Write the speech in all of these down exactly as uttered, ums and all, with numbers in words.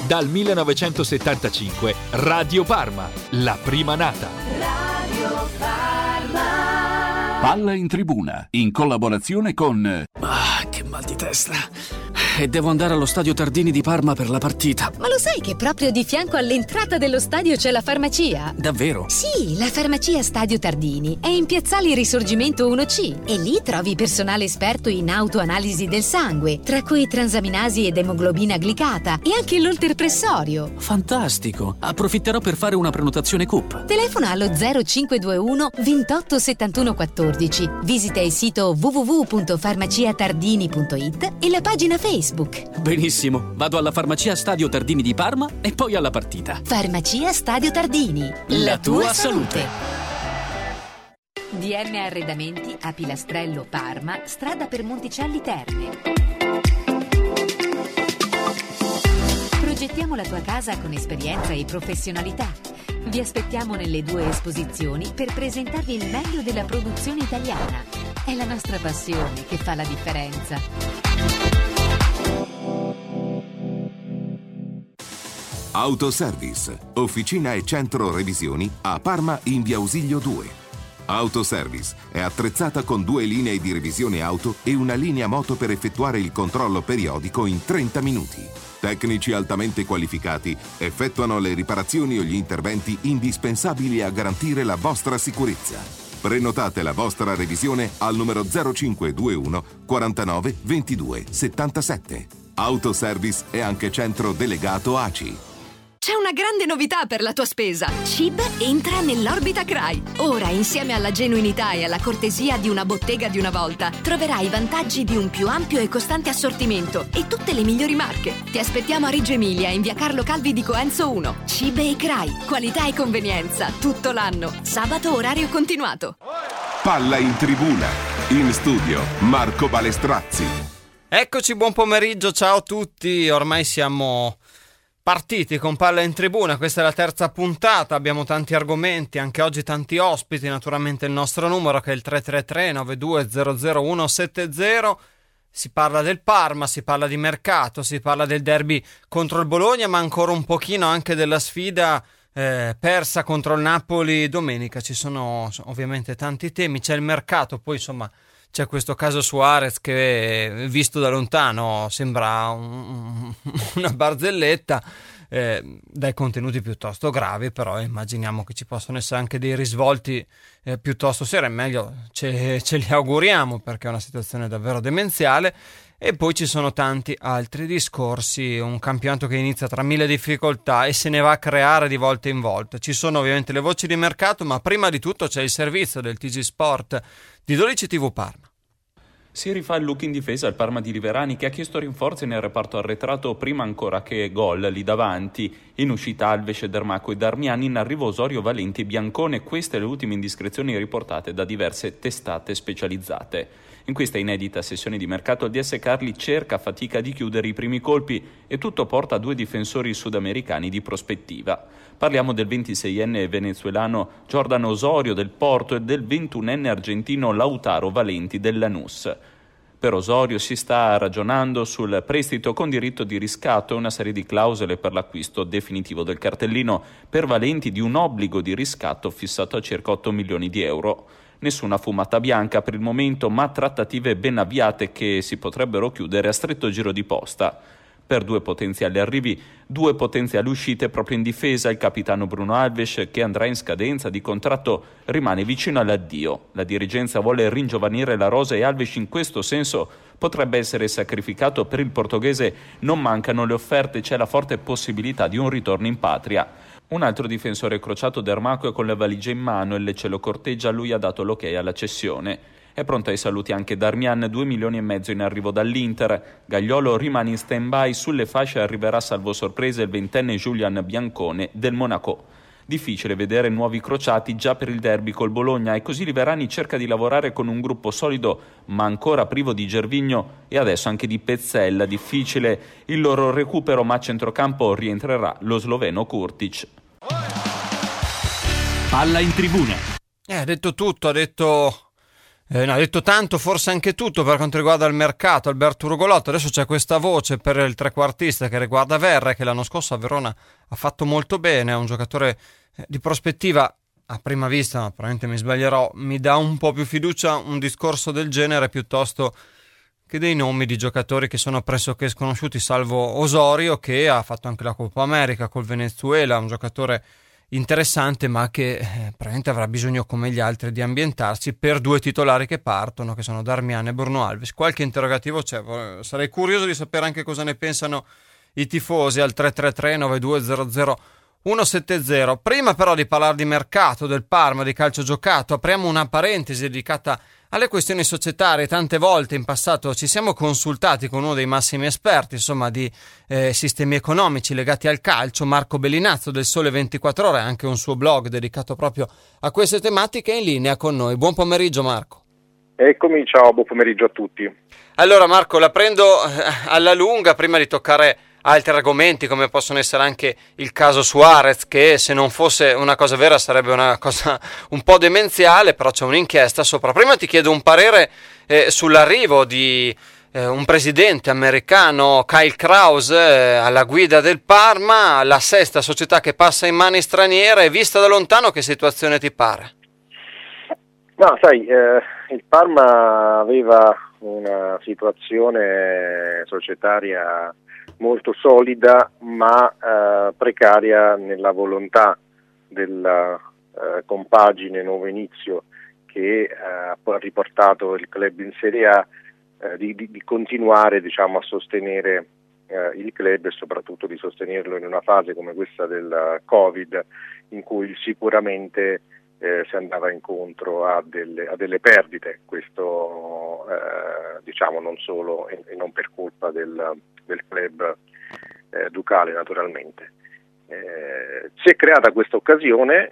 Dal millenovecentosettantacinque Radio Parma, la prima nata. Radio Parma. Palla in tribuna, in collaborazione con... Ah, che mal di testa. E devo andare allo stadio Tardini di Parma per la partita. Ma lo sai che proprio di fianco all'entrata dello stadio c'è la farmacia? Davvero? Sì, la farmacia Stadio Tardini è in Piazzale Risorgimento uno C e lì trovi personale esperto in autoanalisi del sangue, tra cui transaminasi ed emoglobina glicata e anche l'olterpressorio. Fantastico! Approfitterò per fare una prenotazione C U P. Telefona allo zero cinque due uno ventotto settantuno quattordici, visita il sito w w w punto farmaciatardini punto it e la pagina Facebook. Benissimo, vado alla farmacia Stadio Tardini di Parma e poi alla partita. Farmacia Stadio Tardini, la, la tua, tua salute. salute. D M Arredamenti a Pilastrello Parma, strada per Monticelli Terme. Progettiamo la tua casa con esperienza e professionalità. Vi aspettiamo nelle due esposizioni per presentarvi il meglio della produzione italiana. È la nostra passione che fa la differenza. Autoservice, officina e centro revisioni a Parma in via Ausilio due. Autoservice è attrezzata con due linee di revisione auto e una linea moto per effettuare il controllo periodico in trenta minuti. Tecnici altamente qualificati effettuano le riparazioni o gli interventi indispensabili a garantire la vostra sicurezza. Prenotate la vostra revisione al numero zero cinque due uno quarantanove ventidue settantasette. Autoservice è anche centro delegato A C I. C'è una grande novità per la tua spesa. C I B entra nell'orbita C R A I. Ora, insieme alla genuinità e alla cortesia di una bottega di una volta, troverai i vantaggi di un più ampio e costante assortimento e tutte le migliori marche. Ti aspettiamo a Reggio Emilia, in via Carlo Calvi di Coenzo uno. C I B e C R A I. Qualità e convenienza tutto l'anno. Sabato orario continuato. Palla in tribuna. In studio Marco Balestrazzi. Eccoci, buon pomeriggio, ciao a tutti. Ormai siamo partiti con Palla in tribuna, questa è la terza puntata, abbiamo tanti argomenti, anche oggi tanti ospiti, naturalmente il nostro numero che è il tre tre tre nove due zero zero uno sette zero, si parla del Parma, si parla di mercato, si parla del derby contro il Bologna, ma ancora un pochino anche della sfida eh, persa contro il Napoli domenica. Ci sono ovviamente tanti temi, c'è il mercato, poi insomma c'è questo caso Suarez che visto da lontano sembra un, una barzelletta, eh, dai contenuti piuttosto gravi, però immaginiamo che ci possano essere anche dei risvolti eh, piuttosto seri, meglio ce, ce li auguriamo perché è una situazione davvero demenziale. E poi ci sono tanti altri discorsi, un campionato che inizia tra mille difficoltà e se ne va a creare di volta in volta. Ci sono ovviamente le voci di mercato, ma prima di tutto c'è il servizio del T G Sport di dodici tivù Parma. Si rifà il look in difesa al Parma di Liverani che ha chiesto rinforzi nel reparto arretrato prima ancora che gol lì davanti. In uscita Alves, Dermaco e Darmiani, in arrivo Osorio, Valenti e Biancone. Queste le ultime indiscrezioni riportate da diverse testate specializzate. In questa inedita sessione di mercato il D S Carli cerca a fatica di chiudere i primi colpi e tutto porta a due difensori sudamericani di prospettiva. Parliamo del ventiseienne venezuelano Jordan Osorio del Porto e del ventunenne argentino Lautaro Valenti del Lanús. Per Osorio si sta ragionando sul prestito con diritto di riscatto e una serie di clausole per l'acquisto definitivo del cartellino, per Valenti di un obbligo di riscatto fissato a circa otto milioni di euro. Nessuna fumata bianca per il momento, ma trattative ben avviate che si potrebbero chiudere a stretto giro di posta. Per due potenziali arrivi, due potenziali uscite proprio in difesa, il capitano Bruno Alves, che andrà in scadenza di contratto, rimane vicino all'addio. La dirigenza vuole ringiovanire la rosa e Alves in questo senso potrebbe essere sacrificato. Per il portoghese non mancano le offerte, c'è la forte possibilità di un ritorno in patria. Un altro difensore crociato, Dermaco, è con le valigie in mano e Lecce lo corteggia, lui ha dato l'ok alla cessione. È pronto ai saluti anche Darmian, due milioni e mezzo in arrivo dall'Inter. Gagliolo rimane in stand-by, sulle fasce arriverà salvo sorpresa il ventenne Julian Biancone del Monaco. Difficile vedere nuovi crociati già per il derby col Bologna e così Liverani cerca di lavorare con un gruppo solido ma ancora privo di Gervinho e adesso anche di Pezzella. Difficile il loro recupero, ma a centrocampo rientrerà lo sloveno Kurtic. Palla in tribuna. Eh, ha detto tutto, ha detto Eh, no, ha detto tanto, forse anche tutto per quanto riguarda il mercato Alberto Urgolotto. Adesso c'è questa voce per il trequartista che riguarda Verre, che l'anno scorso a Verona ha fatto molto bene, è un giocatore eh, di prospettiva. A prima vista, ma probabilmente mi sbaglierò, mi dà un po' più fiducia un discorso del genere piuttosto che dei nomi di giocatori che sono pressoché sconosciuti, salvo Osorio, che ha fatto anche la Coppa America col Venezuela, un giocatore interessante ma che eh, probabilmente avrà bisogno come gli altri di ambientarsi per due titolari che partono, che sono Darmian e Bruno Alves. Qualche interrogativo c'è, sarei curioso di sapere anche cosa ne pensano i tifosi al tre tre tre nove due zero zero uno sette zero. Prima però di parlare di mercato del Parma, di calcio giocato, apriamo una parentesi dedicata alle questioni societarie. Tante volte in passato ci siamo consultati con uno dei massimi esperti, insomma, di eh, sistemi economici legati al calcio, Marco Bellinazzo del Sole ventiquattro Ore, anche un suo blog dedicato proprio a queste tematiche. In linea con noi. Buon pomeriggio Marco. Eccomi, ciao, buon pomeriggio a tutti. Allora Marco, la prendo alla lunga prima di toccare altri argomenti come possono essere anche il caso Suarez, che se non fosse una cosa vera sarebbe una cosa un po' demenziale, però c'è un'inchiesta sopra. Prima ti chiedo un parere eh, sull'arrivo di eh, un presidente americano, Kyle Krause, eh, alla guida del Parma, la sesta società che passa in mani straniere. Vista da lontano, che situazione ti pare? No, sai, eh, il Parma aveva una situazione societaria molto solida ma eh, precaria nella volontà della eh, compagine Nuovo Inizio che eh, ha riportato il club in Serie A eh, di, di, di continuare, diciamo, a sostenere eh, il club e soprattutto di sostenerlo in una fase come questa del Covid, in cui sicuramente eh, si andava incontro a delle, a delle perdite, questo eh, diciamo non solo e, e non per colpa del del club eh, ducale naturalmente. Eh, si è creata questa occasione,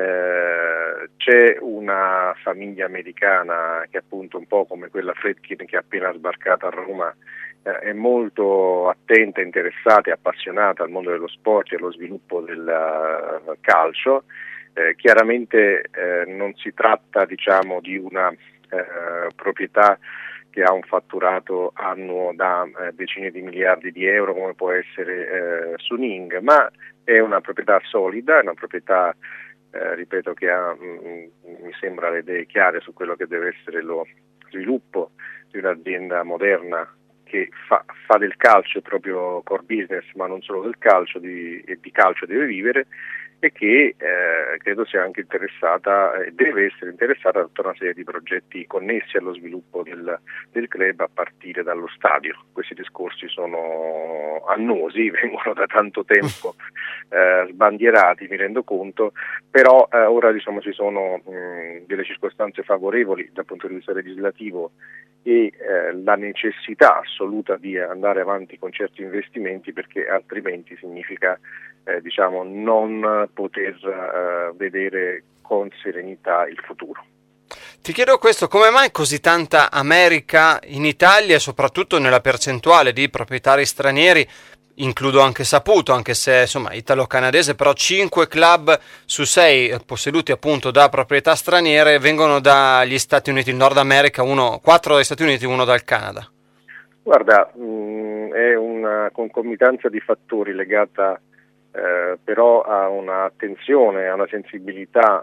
eh, c'è una famiglia americana che appunto un po' come quella Fredkin che è appena sbarcata a Roma eh, è molto attenta, interessata e appassionata al mondo dello sport e allo sviluppo del uh, calcio. Eh, chiaramente eh, non si tratta, diciamo, di una eh, proprietà che ha un fatturato annuo da eh, decine di miliardi di euro come può essere eh, Suning, ma è una proprietà solida, è una proprietà, eh, ripeto, che ha, mh, mi sembra, le idee chiare su quello che deve essere lo sviluppo di un'azienda moderna che fa, fa del calcio il proprio core business, ma non solo del calcio, di, e di calcio deve vivere, e che eh, credo sia anche interessata e eh, deve essere interessata a tutta una serie di progetti connessi allo sviluppo del, del club a partire dallo stadio. Questi discorsi sono annosi, vengono da tanto tempo eh, sbandierati, mi rendo conto, però eh, ora diciamo ci sono mh, delle circostanze favorevoli dal punto di vista legislativo e eh, la necessità assoluta di andare avanti con certi investimenti, perché altrimenti significa eh, diciamo non poter eh, vedere con serenità il futuro. Ti chiedo questo: come mai così tanta America in Italia e soprattutto nella percentuale di proprietari stranieri? Includo anche Saputo, anche se insomma italo-canadese, però cinque club su sei posseduti appunto da proprietà straniere vengono dagli Stati Uniti, il Nord America, uno, quattro dagli Stati Uniti, uno dal Canada. Guarda, mh, è una concomitanza di fattori legata eh, però a un'attenzione, a una sensibilità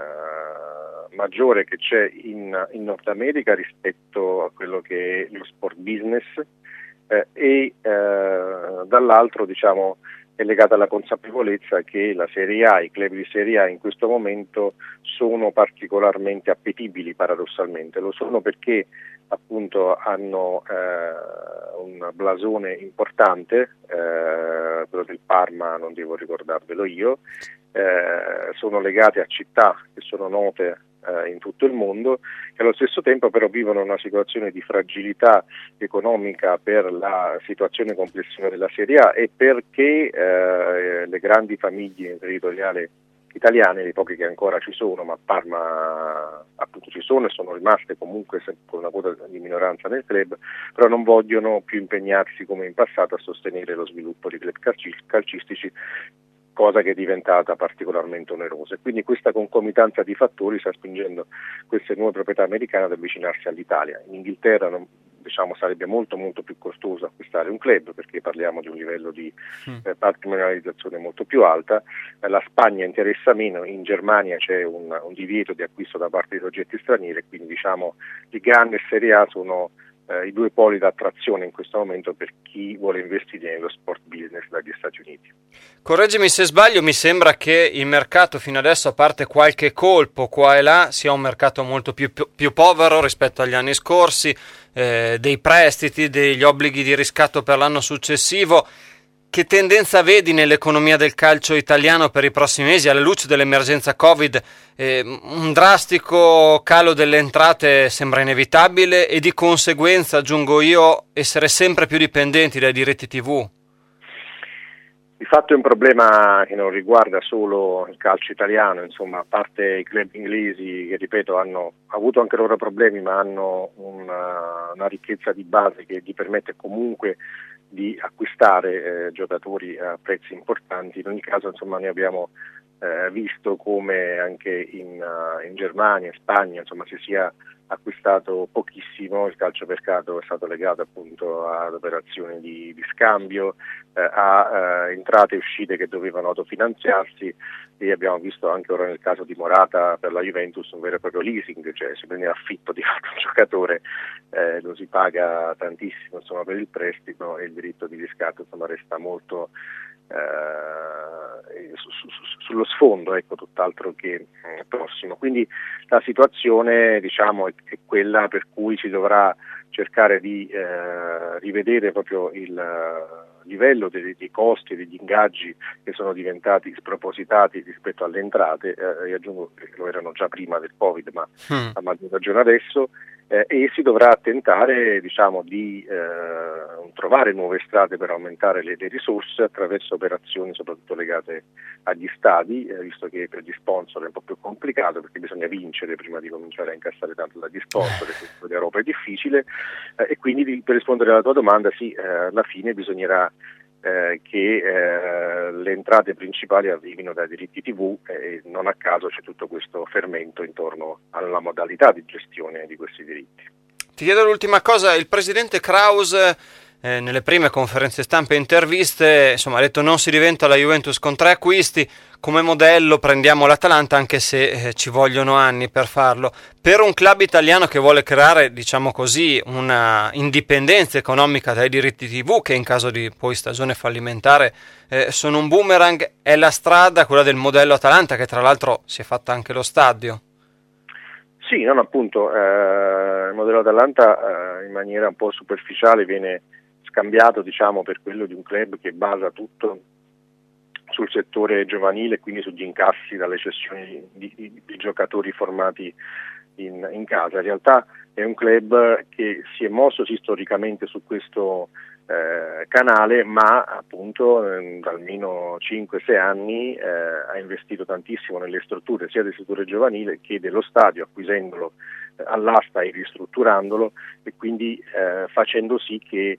eh, maggiore che c'è in, in Nord America rispetto a quello che è lo sport business. Eh, e eh, dall'altro diciamo è legata alla consapevolezza che la Serie A, i club di Serie A in questo momento sono particolarmente appetibili, paradossalmente. Lo sono perché appunto hanno eh, un blasone importante, eh, quello del Parma non devo ricordarvelo io, eh, sono legati a città che sono note in tutto il mondo, che allo stesso tempo però vivono una situazione di fragilità economica per la situazione complessiva della Serie A e perché eh, le grandi famiglie imprenditoriali italiane, le poche che ancora ci sono, ma Parma appunto ci sono e sono rimaste comunque con una quota di minoranza nel club, però non vogliono più impegnarsi come in passato a sostenere lo sviluppo di club calcistici cosa che è diventata particolarmente onerosa. E quindi questa concomitanza di fattori sta spingendo queste nuove proprietà americane ad avvicinarsi all'Italia. In Inghilterra non, diciamo, sarebbe molto molto più costoso acquistare un club, perché parliamo di un livello di mm. eh, patrimonializzazione molto più alta. Eh, la Spagna interessa meno, in Germania c'è un, un divieto di acquisto da parte di soggetti stranieri, quindi diciamo i grandi Serie A sono eh, i due poli d'attrazione in questo momento per chi vuole investire nello sport business dagli Stati Uniti. Correggimi se sbaglio, mi sembra che il mercato fino adesso, a parte qualche colpo qua e là, sia un mercato molto più, più, più povero rispetto agli anni scorsi, eh, dei prestiti, degli obblighi di riscatto per l'anno successivo. Che tendenza vedi nell'economia del calcio italiano per i prossimi mesi, alla luce dell'emergenza Covid? Eh, un drastico calo delle entrate sembra inevitabile e di conseguenza, aggiungo io, essere sempre più dipendenti dai diritti tivù. Di fatto è un problema che non riguarda solo il calcio italiano, insomma, a parte i club inglesi che, ripeto, hanno avuto anche loro problemi, ma hanno una, una ricchezza di base che gli permette comunque di acquistare eh, giocatori a prezzi importanti. In ogni caso, insomma, noi abbiamo eh, visto come anche in, uh, in Germania, in Spagna, insomma, si sia acquistato pochissimo. Il calciomercato è stato legato appunto ad operazioni di, di scambio, eh, a eh, entrate e uscite che dovevano autofinanziarsi, e abbiamo visto anche ora nel caso di Morata per la Juventus un vero e proprio leasing, cioè si prende in affitto di fatto un giocatore, eh, lo si paga tantissimo insomma per il prestito, e il diritto di riscatto insomma resta molto eh, su, su, sullo sfondo, ecco, tutt'altro che eh, prossimo. Quindi la situazione, diciamo, è, è quella per cui si dovrà cercare di eh, rivedere proprio il livello dei, dei costi e degli ingaggi che sono diventati spropositati rispetto alle entrate, eh, e aggiungo che lo erano già prima del Covid, ma mm. a maggior ragione adesso, eh, e si dovrà tentare, diciamo, di eh, trovare nuove strade per aumentare le, le risorse attraverso operazioni soprattutto legate agli stadi, eh, visto che per gli sponsor è un po' più complicato, perché bisogna vincere prima di cominciare a incassare tanto dagli sponsor, e questo di Europa è difficile, eh, e quindi per rispondere alla tua domanda, sì, eh, alla fine bisognerà Eh, che eh, le entrate principali arrivino dai diritti tivù, e eh, non a caso c'è tutto questo fermento intorno alla modalità di gestione di questi diritti. Ti chiedo l'ultima cosa, il presidente Kraus eh, nelle prime conferenze stampa e interviste insomma ha detto non si diventa la Juventus con tre acquisti, come modello prendiamo l'Atalanta, anche se eh, ci vogliono anni per farlo. Per un club italiano che vuole creare, diciamo così, una indipendenza economica dai diritti tivù, che in caso di poi stagione fallimentare eh, sono un boomerang, è la strada quella del modello Atalanta, che tra l'altro si è fatta anche lo stadio. Sì, non appunto, eh, il modello Atalanta eh, in maniera un po' superficiale viene scambiato, diciamo, per quello di un club che basa tutto sul settore giovanile, quindi sugli incassi dalle cessioni di, di, di giocatori formati in, in casa. In realtà è un club che si è mosso sì, storicamente su questo eh, canale, ma appunto eh, da almeno cinque sei anni eh, ha investito tantissimo nelle strutture sia del settore giovanile che dello stadio, acquisendolo eh, all'asta e ristrutturandolo, e quindi eh, facendo sì che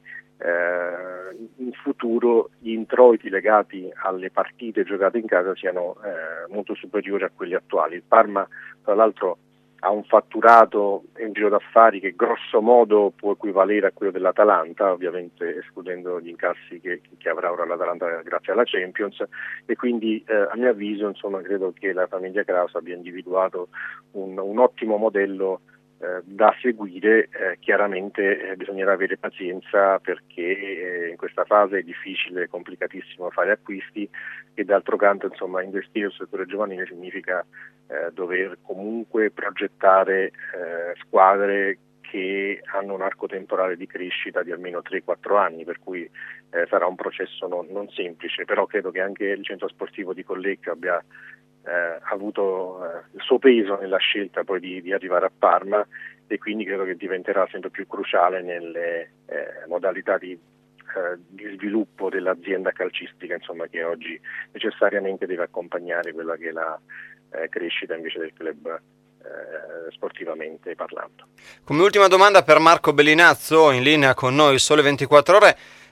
Eh, in futuro gli introiti legati alle partite giocate in casa siano eh, molto superiori a quelli attuali. Il Parma tra l'altro ha un fatturato e un giro d'affari che grosso modo può equivalere a quello dell'Atalanta, ovviamente escludendo gli incassi che, che avrà ora l'Atalanta grazie alla Champions, e quindi eh, a mio avviso insomma credo che la famiglia Kraus abbia individuato un, un ottimo modello Eh, da seguire. Eh, chiaramente eh, bisognerà avere pazienza, perché eh, in questa fase è difficile, è complicatissimo fare acquisti, e d'altro canto insomma investire sul settore giovanile significa eh, dover comunque progettare eh, squadre che hanno un arco temporale di crescita di almeno tre quattro anni, per cui eh, sarà un processo non, non semplice, però credo che anche il centro sportivo di Collecchio abbia Eh, ha avuto eh, il suo peso nella scelta poi di, di arrivare a Parma, e quindi credo che diventerà sempre più cruciale nelle eh, modalità di, eh, di sviluppo dell'azienda calcistica, insomma, che oggi necessariamente deve accompagnare quella che è la eh, crescita invece del club eh, sportivamente parlando. Come ultima domanda per Marco Bellinazzo, in linea con noi il Sole ventiquattro Ore,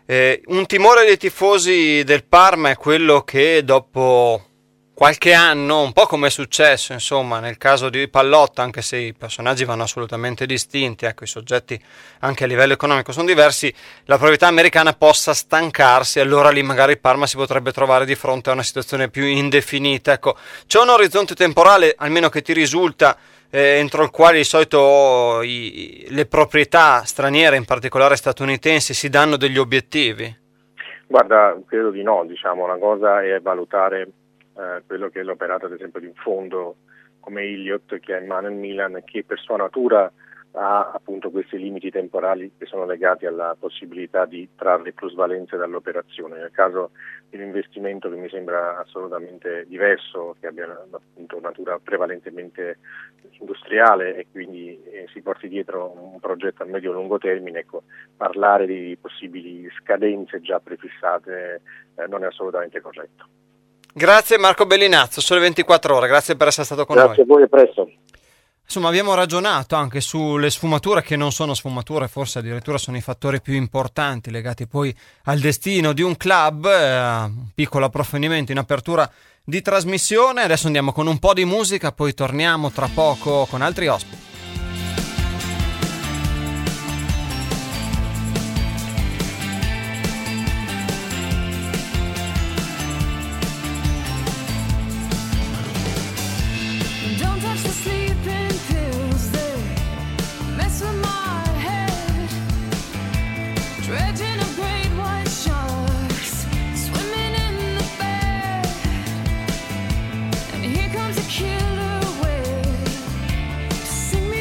Eh, un timore dei tifosi del Parma è quello che dopo qualche anno, un po' come è successo insomma nel caso di Pallotta, anche se i personaggi vanno assolutamente distinti, ecco, i soggetti anche a livello economico sono diversi, la proprietà americana possa stancarsi, allora lì magari il Parma si potrebbe trovare di fronte a una situazione più indefinita. Ecco, c'è un orizzonte temporale, almeno che ti risulta, eh, entro il quale di solito i, le proprietà straniere, in particolare statunitensi, si danno degli obiettivi? Guarda, credo di no, diciamo, una cosa è valutare Eh, quello che è l'operato ad esempio di un fondo come Elliott che ha in mano il Milan, che per sua natura ha appunto questi limiti temporali che sono legati alla possibilità di trarre plusvalenze dall'operazione. Nel caso di un investimento che mi sembra assolutamente diverso, che abbia appunto natura prevalentemente industriale e quindi eh, si porti dietro un progetto a medio-lungo termine, ecco, parlare di possibili scadenze già prefissate eh, non è assolutamente corretto. Grazie Marco Bellinazzo, Sole ventiquattro Ore, grazie per essere stato con grazie noi. Grazie a voi, a presto. Insomma, abbiamo ragionato anche sulle sfumature che non sono sfumature, forse addirittura sono i fattori più importanti legati poi al destino di un club, eh, un piccolo approfondimento in apertura di trasmissione. Adesso andiamo con un po' di musica, poi torniamo tra poco con altri ospiti. Killer wave, sing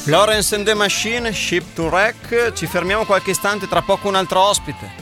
Florence and the Machine, Ship to Wreck. Ci fermiamo qualche istante, tra poco un altro ospite.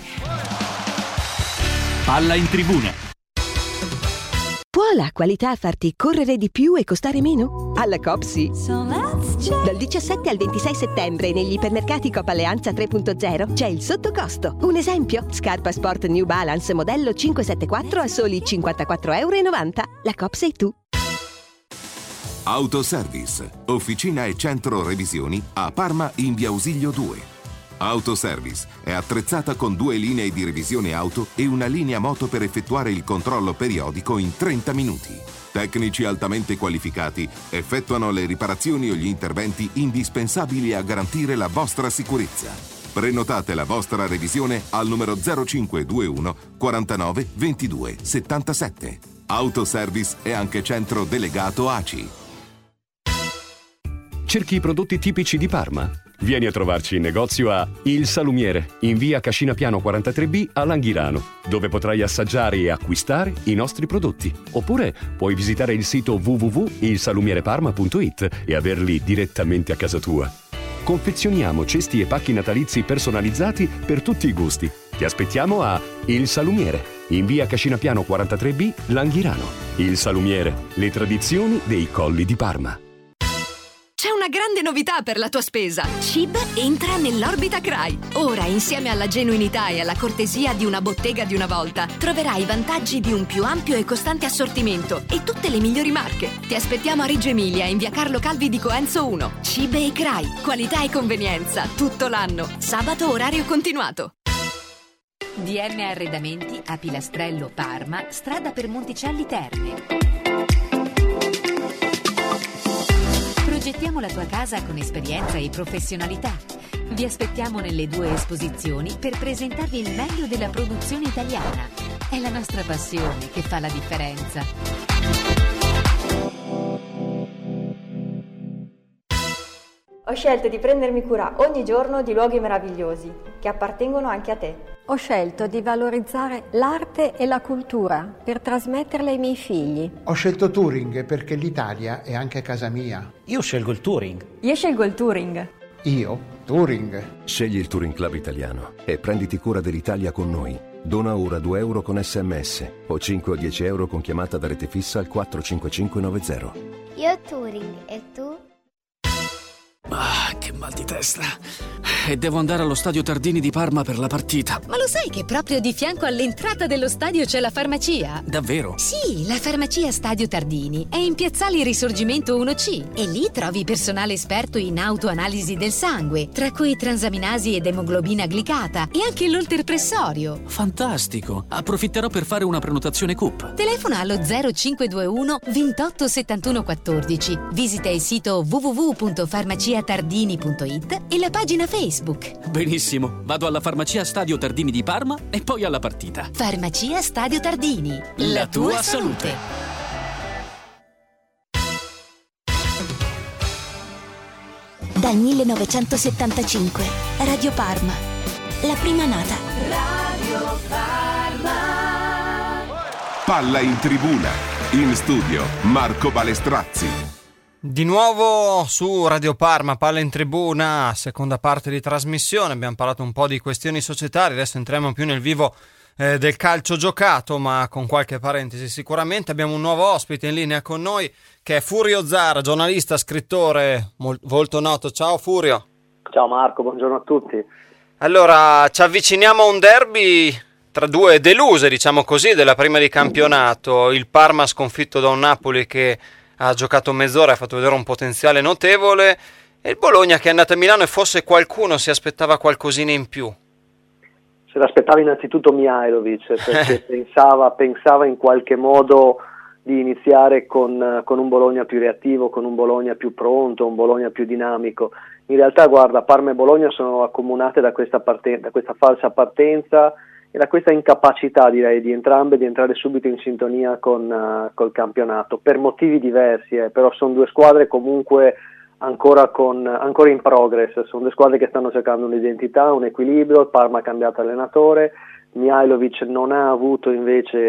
Palla in tribuna. Può la qualità farti correre di più e costare meno? Alla Coop sì. Dal diciassette al ventisei settembre negli ipermercati Coop Alleanza tre punto zero c'è il sottocosto. Un esempio: scarpa sport New Balance modello cinquecentosettantaquattro a soli cinquantaquattro e novanta euro. La Coop sei tu. Autoservice, officina e centro revisioni a Parma in via Ausilio due. Autoservice è attrezzata con due linee di revisione auto e una linea moto per effettuare il controllo periodico in trenta minuti. Tecnici altamente qualificati effettuano le riparazioni o gli interventi indispensabili a garantire la vostra sicurezza. Prenotate la vostra revisione al numero zero cinque due uno quarantanove ventidue settantasette. Autoservice è anche centro delegato A C I. Cerchi i prodotti tipici di Parma? Vieni a trovarci in negozio a Il Salumiere, in via Cascina Piano quarantatré B a Langhirano, dove potrai assaggiare e acquistare i nostri prodotti. Oppure puoi visitare il sito w w w punto il salumiere parma punto i t e averli direttamente a casa tua. Confezioniamo cesti e pacchi natalizi personalizzati per tutti i gusti. Ti aspettiamo a Il Salumiere, in via Cascina Piano quarantatré B, Langhirano. Il Salumiere, le tradizioni dei colli di Parma. C'è una grande novità per la tua spesa. C I B entra nell'orbita C R A I. Ora, insieme alla genuinità e alla cortesia di una bottega di una volta, troverai i vantaggi di un più ampio e costante assortimento e tutte le migliori marche. Ti aspettiamo a Reggio Emilia, in via Carlo Calvi di Coenzo uno. C I B e C R A I. Qualità e convenienza tutto l'anno. Sabato orario continuato. D M Arredamenti a Pilastrello Parma, strada per Monticelli Terme. Progettiamo la tua casa con esperienza e professionalità. Vi aspettiamo nelle due esposizioni per presentarvi il meglio della produzione italiana. È la nostra passione che fa la differenza. Ho scelto di prendermi cura ogni giorno di luoghi meravigliosi che appartengono anche a te. Ho scelto di valorizzare l'arte e la cultura per trasmetterle ai miei figli. Ho scelto Touring perché l'Italia è anche casa mia. Io scelgo il Touring. Io scelgo il Touring. Io Touring. Scegli il Touring Club italiano e prenditi cura dell'Italia con noi. Dona ora due euro con sms o cinque o dieci euro con chiamata da rete fissa al quattro cinque cinque nove zero. Io Touring e tu? Ah, che mal di testa. E devo andare allo stadio Tardini di Parma per la partita. Ma lo sai che proprio di fianco all'entrata dello stadio c'è la farmacia? Davvero? Sì, la farmacia Stadio Tardini è in Piazzale Risorgimento uno C e lì trovi personale esperto in autoanalisi del sangue, tra cui transaminasi ed emoglobina glicata e anche l'olterpressorio. Fantastico! Approfitterò per fare una prenotazione C U P. Telefona allo zero cinque due uno ventotto settantuno quattordici. Visita il sito w w w punto farmacia tardini punto i t e la pagina Facebook. Benissimo, vado alla farmacia Stadio Tardini di Parma e poi alla partita. Farmacia Stadio Tardini, la, la tua, tua salute. Dal millenovecentosettantacinque, Radio Parma, la prima nata. Radio Parma. Palla in tribuna, in studio Marco Balestrazzi. Di nuovo su Radio Parma, Palla in tribuna, seconda parte di trasmissione. Abbiamo parlato un po' di questioni societarie, adesso entriamo più nel vivo eh, del calcio giocato, ma con qualche parentesi sicuramente. Abbiamo un nuovo ospite in linea con noi che è Furio Zara, giornalista, scrittore, mol- volto noto. Ciao Furio. Ciao Marco, buongiorno a tutti. Allora, ci avviciniamo a un derby tra due deluse, diciamo così, della prima di campionato. Il Parma sconfitto da un Napoli che ha giocato mezz'ora, ha fatto vedere un potenziale notevole, e il Bologna che è andato a Milano e forse qualcuno si aspettava qualcosina in più. Se l'aspettava innanzitutto Mihajlovic, perché pensava, pensava in qualche modo di iniziare con, con un Bologna più reattivo, con un Bologna più pronto, un Bologna più dinamico. In realtà, guarda, Parma e Bologna sono accomunate da questa, parten- da questa falsa partenza e da questa incapacità, direi, di entrambe di entrare subito in sintonia con uh, col campionato, per motivi diversi, eh, però sono due squadre comunque ancora, con, ancora in progress, sono due squadre che stanno cercando un'identità, un equilibrio. Il Parma ha cambiato allenatore, Mihajlovic non ha avuto invece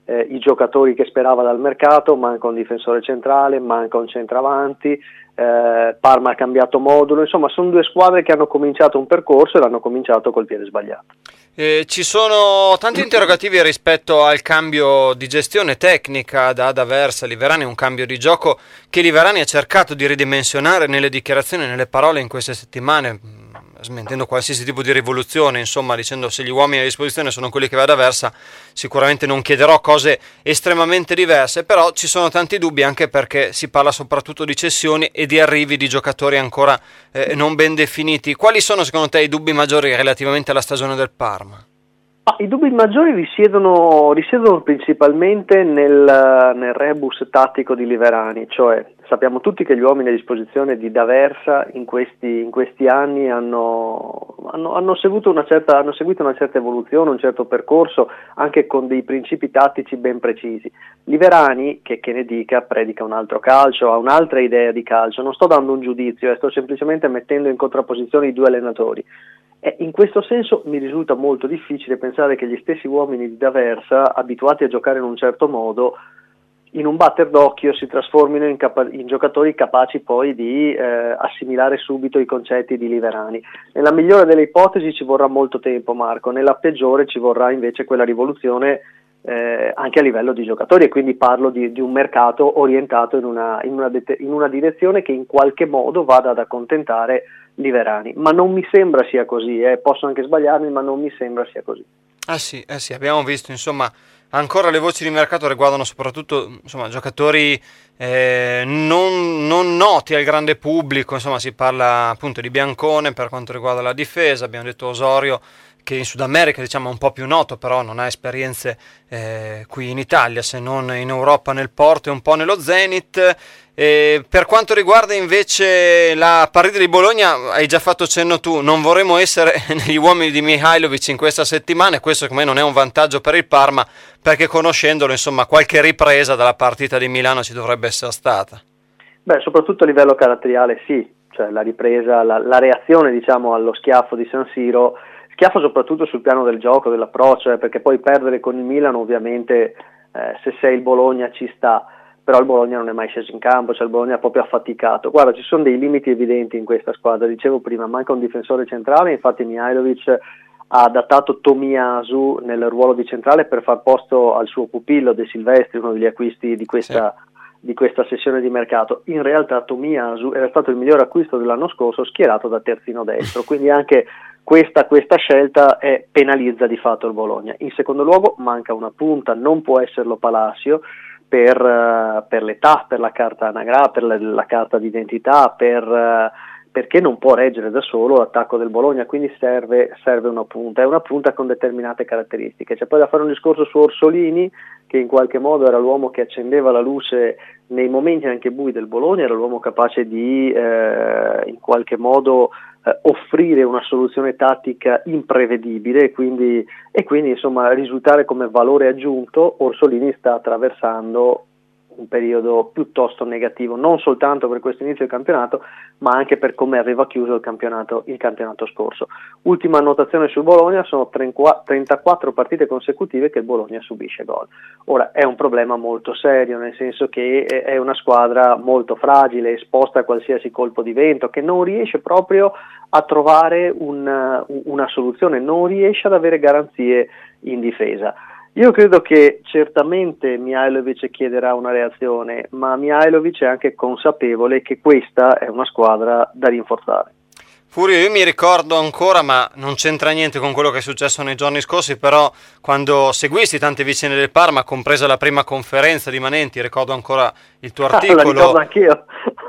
eh, i giocatori che sperava dal mercato, manca un difensore centrale, manca un centravanti, eh, Parma ha cambiato modulo, insomma sono due squadre che hanno cominciato un percorso e l'hanno cominciato col piede sbagliato. Eh, ci sono tanti interrogativi rispetto al cambio di gestione tecnica da D'Aversa a Liverani, un cambio di gioco che Liverani ha cercato di ridimensionare nelle dichiarazioni e nelle parole in queste settimane, smentendo qualsiasi tipo di rivoluzione, insomma dicendo se gli uomini a disposizione sono quelli che va D'Aversa sicuramente non chiederò cose estremamente diverse, però ci sono tanti dubbi anche perché si parla soprattutto di cessioni e di arrivi di giocatori ancora eh, non ben definiti. Quali sono secondo te i dubbi maggiori relativamente alla stagione del Parma? Ah, i dubbi maggiori risiedono, risiedono principalmente nel, nel rebus tattico di Liverani, cioè sappiamo tutti che gli uomini a disposizione di D'Aversa in questi, in questi anni hanno, hanno, hanno, seguito una certa, hanno seguito una certa evoluzione, un certo percorso, anche con dei principi tattici ben precisi. Liverani, che, che ne dica, predica un altro calcio, ha un'altra idea di calcio, non sto dando un giudizio, eh, sto semplicemente mettendo in contrapposizione i due allenatori. E in questo senso mi risulta molto difficile pensare che gli stessi uomini di D'Aversa, abituati a giocare in un certo modo, in un batter d'occhio si trasformino in, capa- in giocatori capaci poi di eh, assimilare subito i concetti di Liverani. Nella migliore delle ipotesi ci vorrà molto tempo, Marco, nella peggiore ci vorrà invece quella rivoluzione eh, anche a livello di giocatori, e quindi parlo di, di un mercato orientato in una, in, una det- in una direzione che in qualche modo vada ad accontentare Liverani, ma non mi sembra sia così, eh. Posso anche sbagliarmi, ma non mi sembra sia così. Ah sì, eh sì, abbiamo visto, insomma, ancora le voci di mercato riguardano soprattutto, insomma, giocatori eh, non, non noti al grande pubblico, insomma, si parla appunto di Biancone per quanto riguarda la difesa, abbiamo detto Osorio, che in Sud America diciamo è un po' più noto, però non ha esperienze eh, qui in Italia, se non in Europa nel Porto e un po' nello Zenit. E per quanto riguarda invece la partita di Bologna, hai già fatto cenno tu, non vorremmo essere negli uomini di Mihajlovic in questa settimana, e questo secondo me non è un vantaggio per il Parma, perché conoscendolo, insomma, qualche ripresa dalla partita di Milano ci dovrebbe essere stata. Beh, soprattutto a livello caratteriale sì, cioè la ripresa, la, la reazione diciamo allo schiaffo di San Siro, schiaffo soprattutto sul piano del gioco, dell'approccio, eh, perché poi perdere con il Milan ovviamente eh, se sei il Bologna ci sta, però il Bologna non è mai sceso in campo, cioè il Bologna è proprio affaticato. Guarda, ci sono dei limiti evidenti in questa squadra, dicevo prima, manca un difensore centrale, infatti Mihajlovic ha adattato Tomiyasu nel ruolo di centrale per far posto al suo pupillo De Silvestri, uno degli acquisti di questa, sì. di questa sessione di mercato. In realtà Tomiyasu era stato il miglior acquisto dell'anno scorso, schierato da terzino destro, quindi anche questa, questa scelta è, penalizza di fatto il Bologna. In secondo luogo manca una punta, non può esserlo Palacio, Per, uh, per l'età, per la carta anagrafica, per la, la carta d'identità, per, uh, perché non può reggere da solo l'attacco del Bologna, quindi serve, serve una punta, è una punta con determinate caratteristiche. C'è poi da fare un discorso su Orsolini, che in qualche modo era l'uomo che accendeva la luce nei momenti anche bui del Bologna, era l'uomo capace di eh, in qualche modo eh, offrire una soluzione tattica imprevedibile e quindi, e quindi insomma risultare come valore aggiunto. Orsolini sta attraversando un periodo piuttosto negativo, non soltanto per questo inizio del campionato, ma anche per come aveva chiuso il campionato, il campionato scorso. Ultima annotazione sul Bologna, sono trentaquattro partite consecutive che il Bologna subisce gol. Ora è un problema molto serio, nel senso che è una squadra molto fragile, esposta a qualsiasi colpo di vento, che non riesce proprio a trovare un, una soluzione, non riesce ad avere garanzie in difesa. Io credo che certamente Mihajlovic chiederà una reazione, ma Mihajlovic è anche consapevole che questa è una squadra da rinforzare. Furio, io mi ricordo ancora, ma non c'entra niente con quello che è successo nei giorni scorsi, però quando seguisti tante vicende del Parma, compresa la prima conferenza di Manenti, ricordo ancora il tuo articolo. Ah, la ricordo anch'io.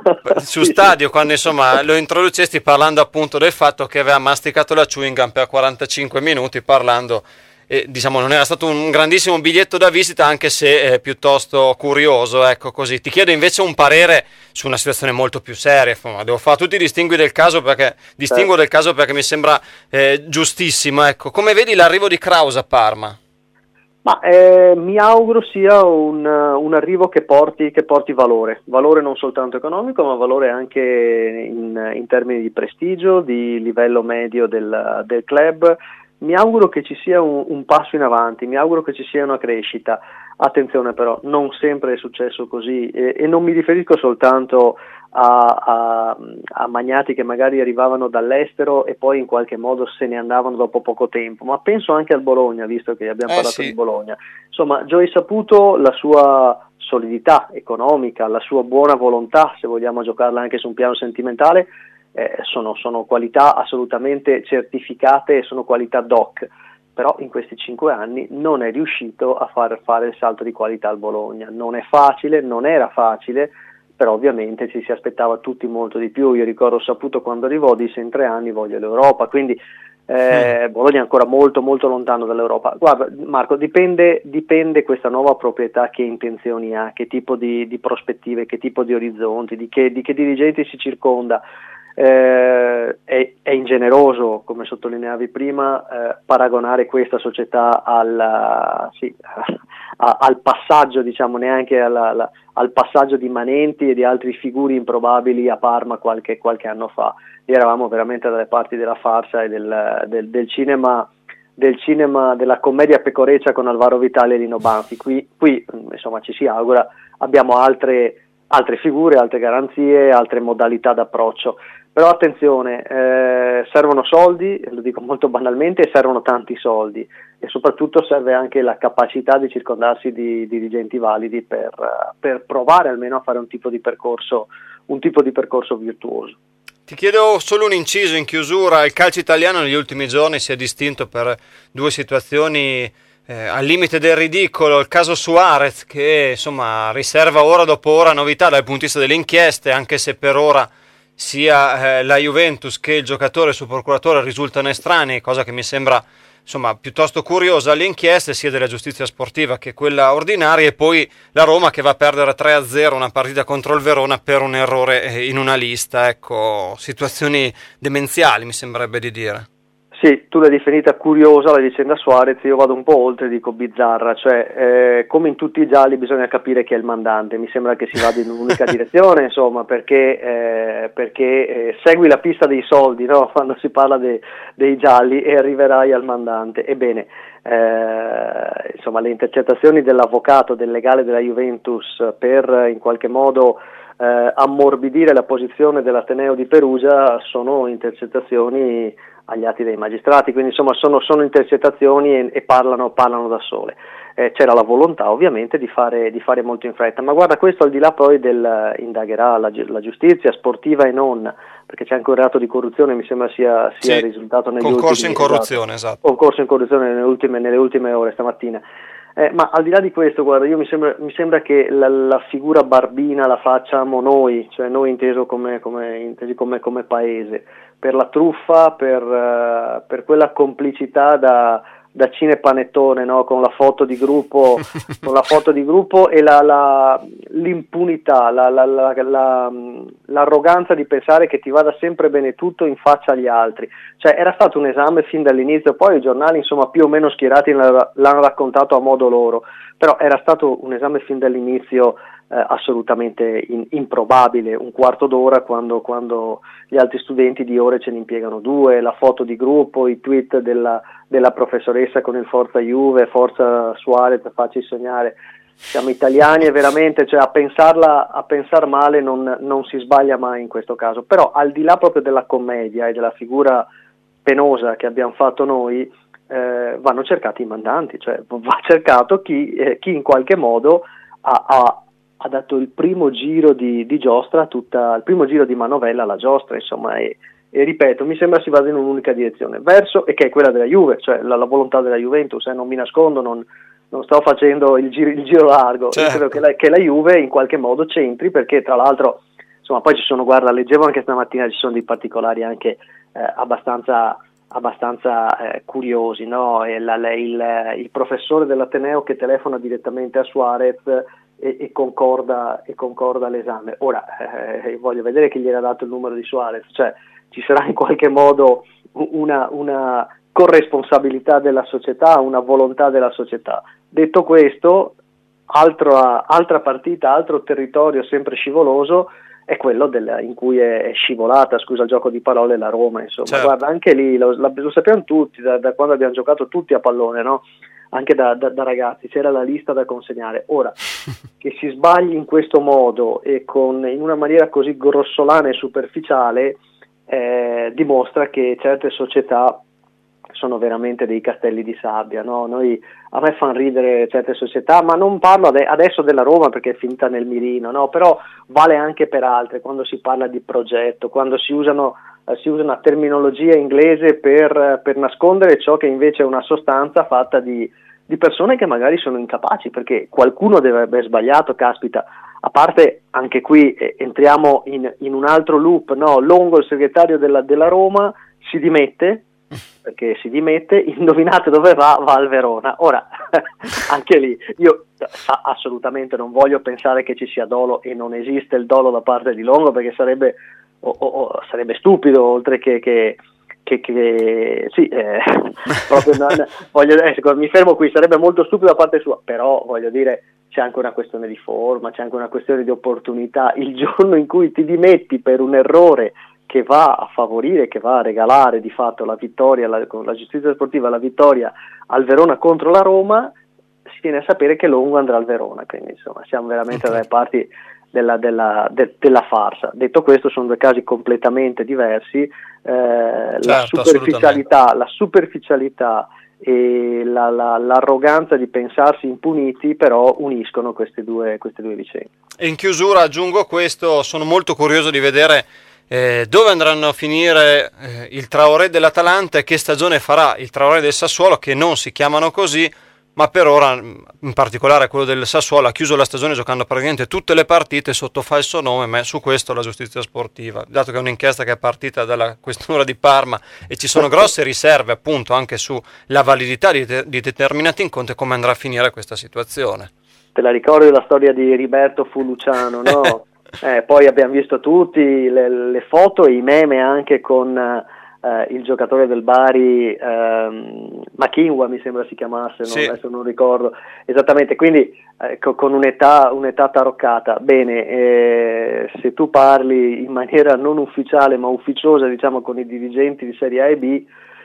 Su Stadio, quando insomma lo introducesti parlando appunto del fatto che aveva masticato la chewing gum per quarantacinque minuti parlando. E, diciamo, non era stato un grandissimo biglietto da visita, anche se eh, piuttosto curioso, ecco così. Ti chiedo invece un parere su una situazione molto più seria. Insomma, devo fare tutti i distingui del caso perché distingo del caso perché mi sembra eh, giustissimo. Ecco, come vedi l'arrivo di Kraus a Parma? Ma eh, mi auguro sia un, un arrivo che porti, che porti valore, valore non soltanto economico, ma valore anche in, in termini di prestigio, di livello medio del, del club. mi auguro che ci sia un, un passo in avanti, mi auguro che ci sia una crescita. Attenzione però, non sempre è successo così e, e non mi riferisco soltanto a, a, a magnati che magari arrivavano dall'estero e poi in qualche modo se ne andavano dopo poco tempo, ma penso anche al Bologna, visto che abbiamo eh, parlato sì. di Bologna. Insomma, Joey Saputo, la sua solidità economica, la sua buona volontà, se vogliamo giocarla anche su un piano sentimentale, eh, sono, sono qualità assolutamente certificate e sono qualità doc. Però in questi cinque anni non è riuscito a far fare il salto di qualità al Bologna. Non è facile, non era facile, però ovviamente ci si aspettava tutti molto di più. Io ricordo Saputo quando arrivò disse in tre anni voglio l'Europa, quindi eh, mm. Bologna è ancora molto molto lontano dall'Europa. Guarda Marco, dipende, dipende questa nuova proprietà che intenzioni ha, che tipo di, di prospettive, che tipo di orizzonti, di che, di che dirigenti si circonda. Eh, è, è ingeneroso, come sottolineavi prima, eh, paragonare questa società al, sì, a, al passaggio, diciamo neanche alla, alla, al passaggio di Manenti e di altri figuri improbabili a Parma qualche, qualche anno fa. Lì eravamo veramente dalle parti della farsa e del, del, del cinema del cinema della commedia pecoreccia con Alvaro Vitale e Lino Banfi. Qui, qui insomma ci si augura, abbiamo altre, altre figure, altre garanzie, altre modalità d'approccio. Però attenzione, eh, servono soldi, lo dico molto banalmente, e servono tanti soldi e soprattutto serve anche la capacità di circondarsi di dirigenti validi per, per provare almeno a fare un tipo di percorso, un tipo di percorso virtuoso. Ti chiedo solo un inciso in chiusura. Il calcio italiano negli ultimi giorni si è distinto per due situazioni eh, al limite del ridicolo. Il caso Suarez, che insomma riserva ora dopo ora novità dal punto di vista delle inchieste, anche se per ora sia eh, la Juventus che il giocatore e il suo procuratore risultano estranei, cosa che mi sembra insomma piuttosto curiosa alle inchieste sia della giustizia sportiva che quella ordinaria, e poi la Roma che va a perdere tre a zero una partita contro il Verona per un errore eh, in una lista. Ecco, situazioni demenziali mi sembrerebbe di dire. Sì, tu l'hai definita curiosa la vicenda Suarez, io vado un po' oltre, dico bizzarra, cioè eh, come in tutti i gialli bisogna capire chi è il mandante, mi sembra che si vada in un'unica direzione, insomma, perché, eh, perché eh, segui la pista dei soldi, no? Quando si parla de, dei gialli e arriverai al mandante. Ebbene, eh, insomma, le intercettazioni dell'avvocato, del legale della Juventus per in qualche modo eh, ammorbidire la posizione dell'Ateneo di Perugia sono intercettazioni agli atti dei magistrati, quindi insomma sono, sono intercettazioni e, e parlano, parlano da sole. Eh, c'era la volontà ovviamente di fare, di fare molto in fretta, ma guarda, questo al di là poi del indagherà la, la giustizia sportiva e non, perché c'è anche un reato di corruzione, mi sembra sia, sia sì, risultato negli concorso ultimi, in corruzione, esatto, esatto. Concorso in corruzione nelle ultime, nelle ultime ore stamattina. Eh, ma al di là di questo, guarda, io mi sembra, mi sembra che la, la figura barbina la facciamo noi, cioè noi inteso come, come, intesi come, come paese, per la truffa, per, uh, per quella complicità da, da cinepanettone, no? Con la foto di gruppo, con la foto di gruppo e la, la, l'impunità, la, la, la, la, l'arroganza di pensare che ti vada sempre bene tutto in faccia agli altri. Cioè era stato un esame fin dall'inizio, poi i giornali insomma più o meno schierati l'hanno raccontato a modo loro, però era stato un esame fin dall'inizio eh, assolutamente in, improbabile, un quarto d'ora quando, quando gli altri studenti di ore ce ne impiegano due, la foto di gruppo, i tweet della, della professoressa con il Forza Juve, Forza Suarez, facci sognare. Siamo italiani e veramente, cioè a pensarla, a pensar male non, non si sbaglia mai in questo caso, però al di là proprio della commedia e della figura penosa che abbiamo fatto noi, eh, vanno cercati i mandanti, cioè va cercato chi, eh, chi in qualche modo ha, ha, ha dato il primo giro di, di giostra, tutta, il primo giro di manovella alla giostra, insomma, e, e ripeto, mi sembra si vada in un'unica direzione, verso, e che è quella della Juve, cioè la, la volontà della Juventus, eh, non mi nascondo, non, non sto facendo il giro, il giro largo, certo. Io credo che la, che la Juve in qualche modo c'entri, perché tra l'altro, insomma, poi ci sono, guarda, leggevo anche stamattina, ci sono dei particolari anche eh, abbastanza abbastanza eh, curiosi, no? E la, la, il, il professore dell'Ateneo che telefona direttamente a Suarez e, e concorda e concorda l'esame. Ora eh, voglio vedere chi gli era dato il numero di Suarez, cioè ci sarà in qualche modo una, una corresponsabilità della società, una volontà della società. Detto questo, altro, altra partita, altro territorio sempre scivoloso è quello del, in cui è, è scivolata, scusa il gioco di parole, la Roma, insomma. Certo. Guarda, anche lì lo, lo sappiamo tutti, da, da quando abbiamo giocato tutti a pallone, no? Anche da, da, da ragazzi, c'era la lista da consegnare. Ora, che si sbagli in questo modo e con, in una maniera così grossolana e superficiale, eh, dimostra che certe società sono veramente dei castelli di sabbia, no? Noi, a me fanno ridere certe società, ma non parlo ade- adesso della Roma perché è finita nel mirino, no? Però vale anche per altre, quando si parla di progetto, quando si usano eh, si usa una terminologia inglese per, per nascondere ciò che invece è una sostanza fatta di, di persone che magari sono incapaci, perché qualcuno deve aver sbagliato, caspita. A parte, anche qui eh, entriamo in, in un altro loop, no? Longo, il segretario della, della Roma, si dimette, perché si dimette, indovinate dove va? Va al Verona. Ora, anche lì, io assolutamente non voglio pensare che ci sia dolo, e non esiste il dolo da parte di Longo, perché sarebbe, o, o, sarebbe stupido, oltre che... che Che, che sì, eh, proprio non, voglio, eh, mi fermo qui, sarebbe molto stupido da parte sua, però voglio dire, c'è anche una questione di forma, c'è anche una questione di opportunità. Il giorno in cui ti dimetti per un errore che va a favorire, che va a regalare di fatto la vittoria, la, con la giustizia sportiva, la vittoria al Verona contro la Roma, si viene a sapere che Longo andrà al Verona, quindi insomma siamo veramente okay. dalle parti della, della, de, della farsa. Detto questo, sono due casi completamente diversi. Eh, certo, la superficialità, la superficialità e la, la, l'arroganza di pensarsi impuniti però uniscono queste due, queste due vicende. E in chiusura aggiungo questo: sono molto curioso di vedere eh, dove andranno a finire eh, il Traoré dell'Atalanta e che stagione farà il Traoré del Sassuolo, che non si chiamano così, ma per ora, in particolare quello del Sassuolo, ha chiuso la stagione giocando praticamente tutte le partite sotto falso nome, ma su questo la giustizia sportiva, dato che è un'inchiesta che è partita dalla questura di Parma e ci sono grosse riserve appunto anche sulla validità di, de- di determinati incontri, come andrà a finire questa situazione. Te la ricordi la storia di Riberto Fuluciano, no? eh, poi abbiamo visto tutti le, le foto e i meme anche con... Uh, il giocatore del Bari, uh, Machinwa mi sembra si chiamasse, sì. non, adesso non ricordo esattamente, quindi uh, co- con un'età, un'età taroccata. Bene, eh, se tu parli in maniera non ufficiale ma ufficiosa, diciamo, con i dirigenti di Serie A e B,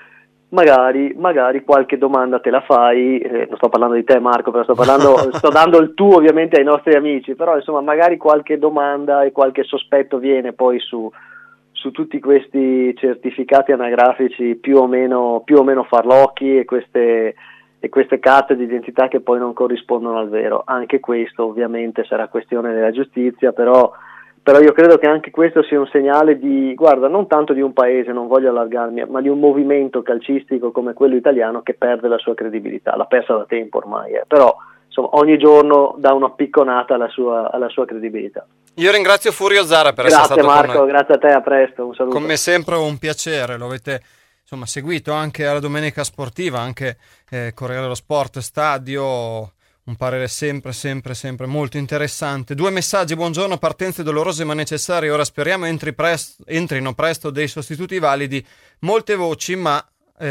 magari, magari qualche domanda te la fai, eh, non sto parlando di te Marco, però sto parlando, sto dando il tu ovviamente ai nostri amici, però insomma magari qualche domanda e qualche sospetto viene poi su su tutti questi certificati anagrafici più o meno, più o meno farlocchi e queste, e queste carte di identità che poi non corrispondono al vero. Anche questo ovviamente sarà questione della giustizia, però, però io credo che anche questo sia un segnale di, guarda, non tanto di un paese, non voglio allargarmi, ma di un movimento calcistico come quello italiano che perde la sua credibilità, l'ha persa da tempo ormai, eh. Però insomma ogni giorno dà una picconata alla sua, alla sua credibilità. Io ringrazio Furio Zara per grazie essere stato Marco, con noi. Grazie a te, a presto, un saluto. Come sempre un piacere, lo avete insomma seguito anche alla Domenica Sportiva, anche eh, Corriere dello Sport Stadio, un parere sempre sempre sempre molto interessante. Due messaggi: buongiorno, partenze dolorose ma necessarie, ora speriamo entri presto, entrino presto dei sostituti validi, molte voci, ma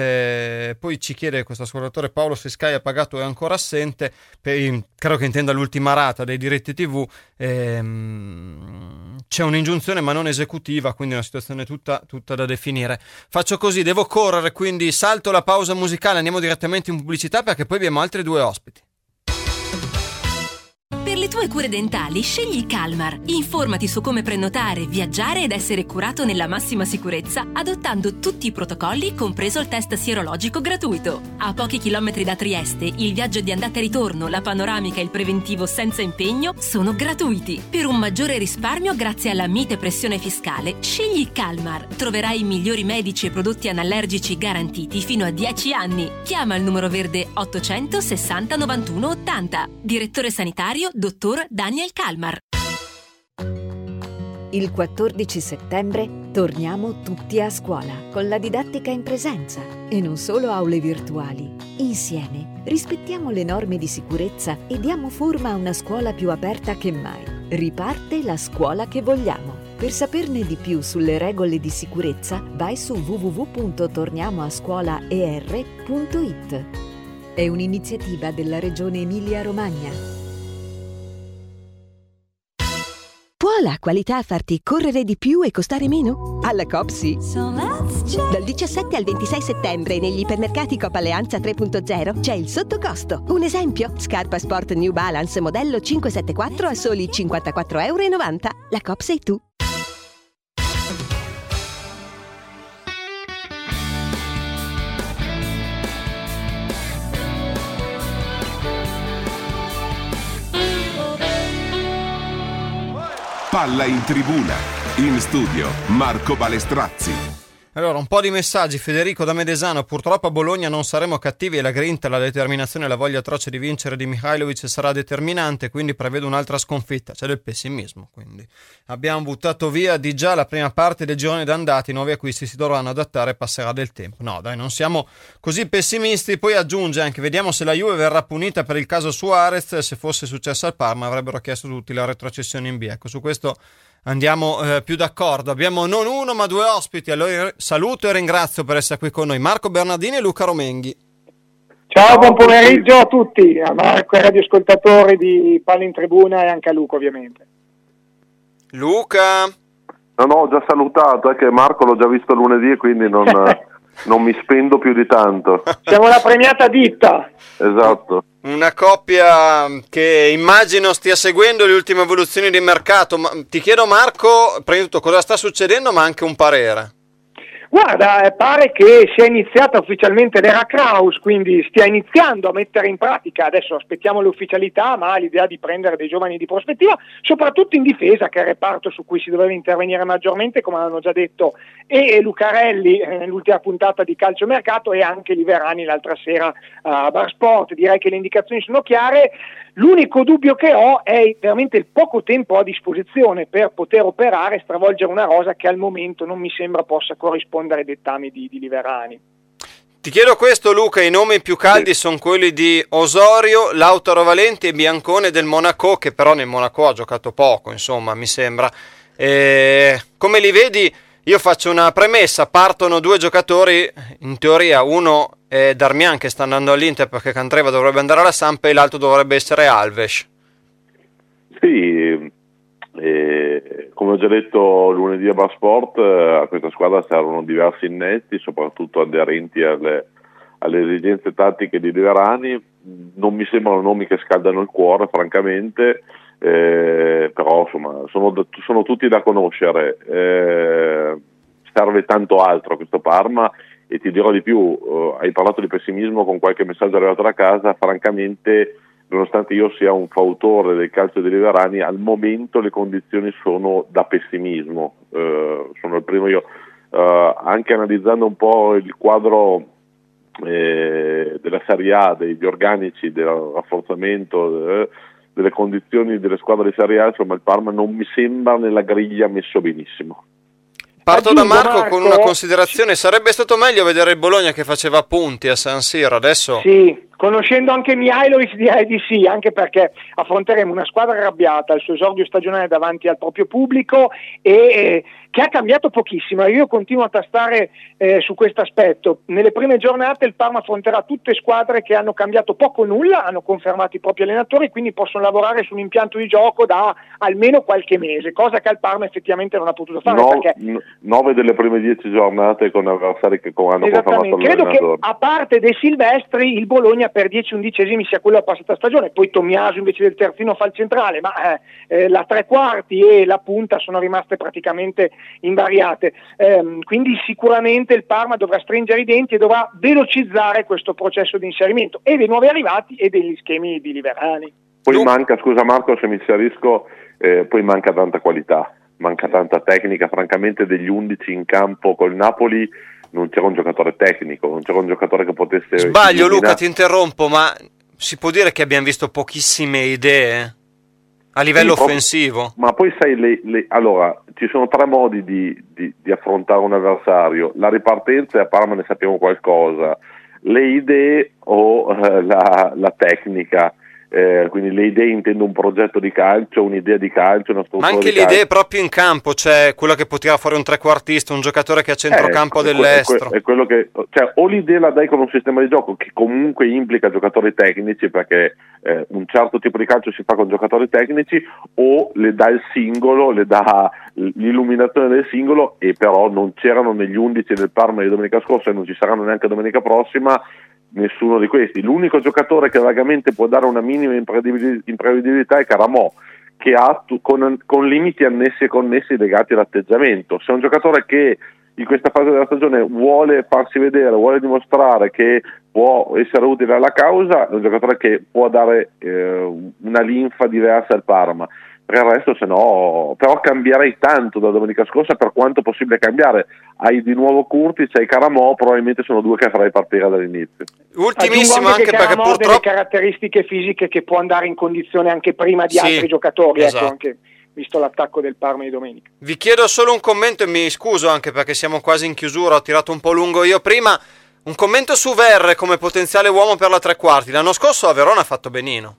Eh, poi ci chiede questo ascoltatore Paolo se Sky ha pagato o è ancora assente, per, credo che intenda l'ultima rata dei diritti tivù. ehm, c'è un'ingiunzione ma non esecutiva, quindi è una situazione tutta, tutta da definire. Faccio così, devo correre, quindi salto la pausa musicale, andiamo direttamente in pubblicità perché poi abbiamo altri due ospiti. Per le tue cure dentali scegli Calmar. Informati su come prenotare, viaggiare ed essere curato nella massima sicurezza adottando tutti i protocolli, compreso il test sierologico gratuito. A pochi chilometri da Trieste, il viaggio di andata e ritorno, la panoramica e il preventivo senza impegno sono gratuiti. Per un maggiore risparmio grazie alla mite pressione fiscale, scegli Calmar. Troverai i migliori medici e prodotti anallergici garantiti fino a dieci anni. Chiama il numero verde ottocento sessanta novantuno ottanta. Direttore sanitario dottor Daniel Calmar. Il quattordici settembre torniamo tutti a scuola con la didattica in presenza e non solo aule virtuali. Insieme rispettiamo le norme di sicurezza e diamo forma a una scuola più aperta che mai. Riparte la scuola che vogliamo. Per saperne di più sulle regole di sicurezza vai su w w w punto torniamoascuolaer punto i t. È un'iniziativa della Regione Emilia-Romagna. Può la qualità farti correre di più e costare meno? Alla Coop sì. Dal diciassette al ventisei settembre negli ipermercati Coop Alleanza tre punto zero c'è il sottocosto. Un esempio? Scarpa Sport New Balance modello cinquecentosettantaquattro a soli cinquantaquattro virgola novanta euro. La Coop sei tu. Palla in tribuna. In studio Marco Balestrazzi. Allora, un po' di messaggi. Federico da Medesano: purtroppo a Bologna non saremo cattivi e la grinta, la determinazione e la voglia atroce di vincere di Mihajlovic sarà determinante, quindi prevedo un'altra sconfitta. C'è del pessimismo, quindi abbiamo buttato via di già la prima parte del girone d'andata, i nuovi acquisti si dovranno adattare e passerà del tempo. No dai, non siamo così pessimisti. Poi aggiunge anche: vediamo se la Juve verrà punita per il caso Suarez, se fosse successo al Parma avrebbero chiesto tutti la retrocessione in B. Ecco, su questo andiamo eh, più d'accordo. Abbiamo non uno ma due ospiti, allora saluto e ringrazio per essere qui con noi Marco Bernardini e Luca Romenghi. Ciao, buon pomeriggio a tutti, a Marco e ai radioascoltatori di Palla in Tribuna e anche a Luca ovviamente. Luca? No, no, ho già salutato, è che Marco l'ho già visto lunedì e quindi non, non mi spendo più di tanto. Siamo la premiata ditta. Esatto. Una coppia che immagino stia seguendo le ultime evoluzioni di mercato. Ma ti chiedo, Marco, prima di tutto cosa sta succedendo, ma anche un parere. Guarda, eh, pare che sia iniziata ufficialmente l'era Kraus, quindi stia iniziando a mettere in pratica, adesso aspettiamo le ufficialità, ma l'idea di prendere dei giovani di prospettiva, soprattutto in difesa, che è il reparto su cui si doveva intervenire maggiormente, come hanno già detto e Lucarelli eh, nell'ultima puntata di Calciomercato e anche Liverani l'altra sera a Bar Sport. Direi che le indicazioni sono chiare. L'unico dubbio che ho è veramente il poco tempo a disposizione per poter operare e stravolgere una rosa che al momento non mi sembra possa corrispondere ai dettami di, di Liverani. Ti chiedo questo, Luca: i nomi più caldi sono quelli di Osorio, Lautaro Valenti e Biancone del Monaco, che però nel Monaco ha giocato poco, insomma, mi sembra. E come li vedi? Io faccio una premessa: partono due giocatori, in teoria uno è Darmian che sta andando all'Inter perché Candreva dovrebbe andare alla Samp e l'altro dovrebbe essere Alves. Sì, eh, come ho già detto lunedì a Bar Sport, eh, a questa squadra servono diversi innetti, soprattutto aderenti alle, alle esigenze tattiche di Liverani. Non mi sembrano nomi che scaldano il cuore, francamente. Eh, però insomma sono, sono tutti da conoscere. Eh, serve tanto altro a questo Parma, e ti dirò di più, eh, hai parlato di pessimismo con qualche messaggio arrivato da casa. Francamente, nonostante io sia un fautore del calcio di Liverani, al momento le condizioni sono da pessimismo. Eh, sono il primo io, eh, anche analizzando un po' il quadro eh, della Serie A, degli organici, del rafforzamento, eh, delle condizioni delle squadre di Serie A, insomma il Parma non mi sembra nella griglia messo benissimo. Parto Aggiungo, da Marco, Marco con una considerazione: sarebbe stato meglio vedere il Bologna che faceva punti a San Siro, adesso sì, conoscendo anche Mihajlovic direi di sì, anche perché affronteremo una squadra arrabbiata al suo esordio stagionale davanti al proprio pubblico e eh, che ha cambiato pochissimo. Io continuo a tastare eh, su questo aspetto. Nelle prime giornate il Parma affronterà tutte squadre che hanno cambiato poco o nulla, hanno confermato i propri allenatori, quindi possono lavorare su un impianto di gioco da almeno qualche mese, cosa che al Parma effettivamente non ha potuto fare. No, perché n- nove delle prime dieci giornate con avversari che hanno confermato credo l'allenatore. Che a parte dei Silvestri il Bologna per dieci undicesimi sia quello della passata stagione, poi Tommaso invece del terzino fa il centrale, ma eh, eh, la tre quarti e la punta sono rimaste praticamente invariate, eh, quindi sicuramente il Parma dovrà stringere i denti e dovrà velocizzare questo processo di inserimento e dei nuovi arrivati e degli schemi di Liverani. Poi no. manca, scusa Marco se mi inserisco, eh, poi manca tanta qualità, manca tanta tecnica, francamente degli undici in campo col Napoli non c'era un giocatore tecnico, non c'era un giocatore che potesse... Sbaglio, Luca, ti interrompo, ma si può dire che abbiamo visto pochissime idee a livello sì, offensivo? Proprio, ma poi sai, le, le, allora, ci sono tre modi di, di, di affrontare un avversario: la ripartenza, e a Parma ne sappiamo qualcosa, le idee o eh, la, la tecnica. Eh, quindi le idee, intendo un progetto di calcio, un'idea di calcio, una struttura ma anche di le idee calcio. proprio in campo, cioè quello che può tirare fuori un trequartista, un giocatore che è a centrocampo Eh, dell'estero. È, quello che, cioè, o l'idea la dai con un sistema di gioco che comunque implica giocatori tecnici, perché eh, un certo tipo di calcio si fa con giocatori tecnici, o le dà il singolo, le dà l'illuminazione del singolo, e però non c'erano negli undici del Parma di domenica scorsa e non ci saranno neanche domenica prossima nessuno di questi. L'unico giocatore che vagamente può dare una minima imprevedibilità è Caramò, che ha con, con limiti annessi e connessi legati all'atteggiamento. Se è un giocatore che in questa fase della stagione vuole farsi vedere, vuole dimostrare che può essere utile alla causa, è un giocatore che può dare eh, una linfa diversa al Parma. Per il resto, se no, però cambierei tanto da domenica scorsa, per quanto possibile cambiare. Hai di nuovo Curti, c'hai Caramò, probabilmente sono due che farei partire dall'inizio. Ultimissimo, anche, anche che perché Caramò ha purtroppo delle caratteristiche fisiche che può andare in condizione anche prima di Sì, altri giocatori, esatto. ecco, anche visto l'attacco del Parma di domenica. Vi chiedo solo un commento e mi scuso anche perché siamo quasi in chiusura, ho tirato un po' lungo io prima. Un commento su Verre come potenziale uomo per la tre quarti. L'anno scorso a Verona ha fatto benino.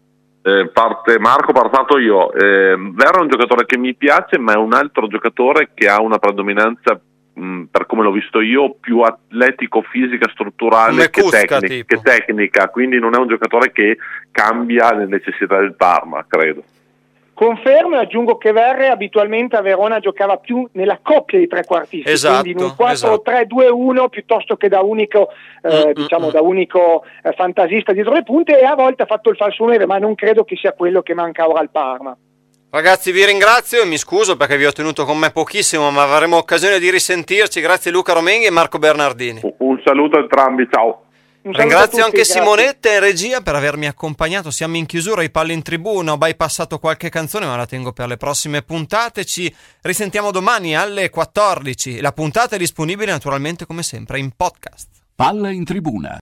Eh, parte Marco, partato io. Eh, Verra è un giocatore che mi piace, ma è un altro giocatore che ha una predominanza, mh, per come l'ho visto io, più atletico, fisica, strutturale che, Cusca, tecnic- che tecnica, quindi non è un giocatore che cambia le necessità del Parma, credo. Confermo e aggiungo che Verre abitualmente a Verona giocava più nella coppia di trequartisti, Esatto, quindi in un quattro tre due uno piuttosto che da unico, eh, diciamo, da unico eh, fantasista dietro le punte, e a volte ha fatto il falso nove, ma non credo che sia quello che manca ora al Parma. Ragazzi, vi ringrazio e mi scuso perché vi ho tenuto con me pochissimo, ma avremo occasione di risentirci. Grazie Luca Romenghi e Marco Bernardini. Un saluto a entrambi, ciao. Ringrazio anche grazie. Simonetta in regia per avermi accompagnato. Siamo in chiusura, i Palle in Tribuna. Ho bypassato qualche canzone, ma la tengo per le prossime puntate. Ci risentiamo domani alle quattordici. La puntata è disponibile naturalmente come sempre in podcast. Palla in Tribuna.